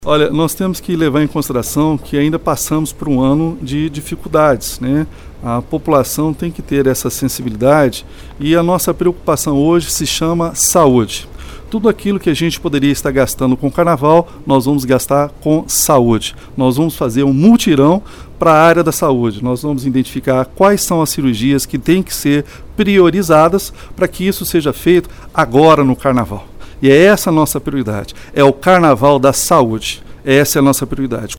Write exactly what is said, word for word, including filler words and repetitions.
Olha, nós temos que levar em consideração que ainda passamos por um ano de dificuldades, né? A população tem que ter essa sensibilidade e a nossa preocupação hoje se chama saúde. Tudo aquilo que a gente poderia estar gastando com o carnaval, nós vamos gastar com saúde. Nós vamos fazer um mutirão para a área da saúde. Nós vamos identificar quais são as cirurgias que têm que ser priorizadas para que isso seja feito agora no carnaval. E é essa a nossa prioridade, é o carnaval da saúde, essa é a nossa prioridade.